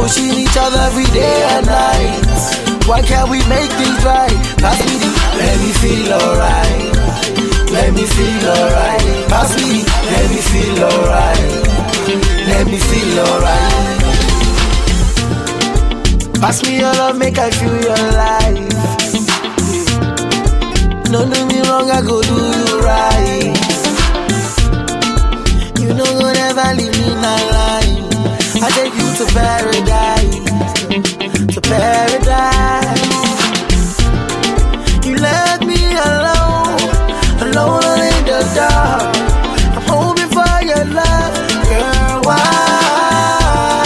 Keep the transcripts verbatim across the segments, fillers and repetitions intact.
pushing each other every day and night. Why can't we make things right? Pass me the, let me feel alright. Let me feel alright. Pass me the, let me feel alright. Let me feel alright. Pass me your love, make I feel your life. Don't do me wrong, I go do you right. You know go never leave me in line. I take you to paradise, to paradise. You left me alone, alone in the dark. I'm hoping for your love, girl. Why?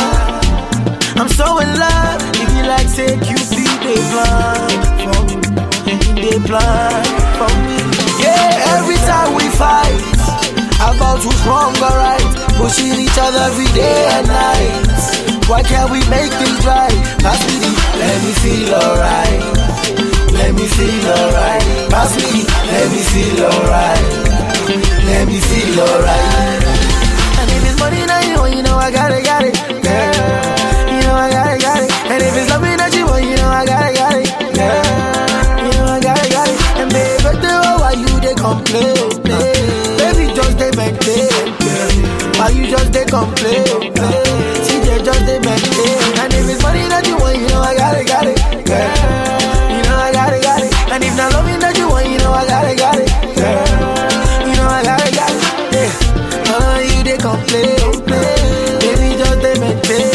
I'm so in love. If you like, say Cupid, they blind for me, they blind for me. Yeah, every time we fight about who's wrong or right, pushing each other every day and night. Why can't we make things right? Pass me the, let me feel alright. Let me feel alright. Pass me the, let me feel alright. Let me feel alright. And if it's money that you want, you know I got it, got it, girl. You know I got it, got it. And if it's loving that you want, you know I got it, got it, girl. You know I got it, got it. And baby, why you they complain? Baby, just they maintain. Why you just they complain? See, they just they maintain. And if it's money that you want, you know I got it, got it, girl. You know I got it, got it. And if not loving that you want, you know I got it, got it, girl. You know I got it, got it. Yeah. Oh, you they complain. Baby, just they maintain.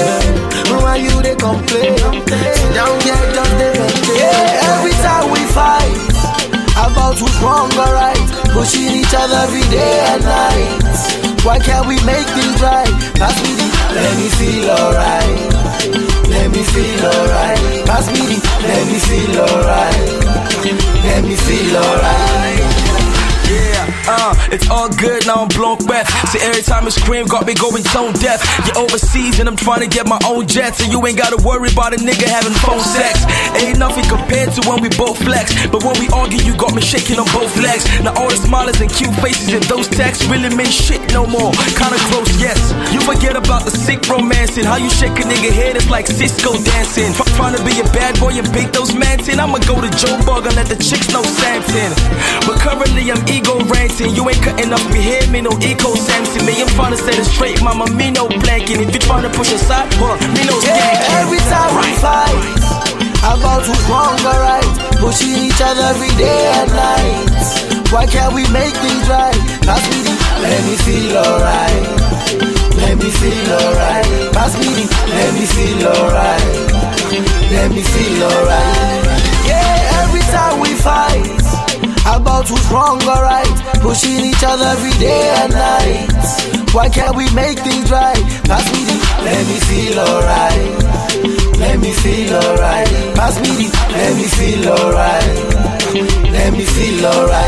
Why you they complain? Sit down, yeah, just they maintain. Yeah, every time we fight about who's wrong or right, pushing each other every day and night. Why can't we make things right? Pass me the, let me feel alright. Let me feel alright. Pass me the, let me feel alright. Let me feel alright. Yeah, uh, it's all good, now I'm blown breath. See, every time I scream, got me going tone deaf. You're overseas and I'm trying to get my own jet, so you ain't gotta worry about a nigga having phone sex. Ain't nothing compared to when we both flex, but when we argue, you got me shaking on both legs. Now all the smiles and cute faces in those texts really mean shit no more. Kinda gross, yes. You forget about the sick romancing, how you shake a nigga head, it's like Cisco dancing. Try- Trying to be a bad boy and bake those mans in. I'ma go to Joe Bug and let the chicks know Samson. But currently I'm ego ranting. You ain't cutting up me hear me no eco Samson. Me I'm trying to set it straight, mama, me no blanking. If you trying to push aside, well, me no skanking. Yeah, every time we fight about who's wrong or right, pushing each other every day and night. Why can't we make things right? Pass me the, let me feel alright. Let me feel alright. Pass me the, let me feel alright. Let me feel alright. Yeah, every time we fight about who's wrong or right, pushing each other every day and night. Why can't we make things right? Pass me the, let me feel alright. Let me feel alright. Pass me the, let me feel alright. Let me feel alright.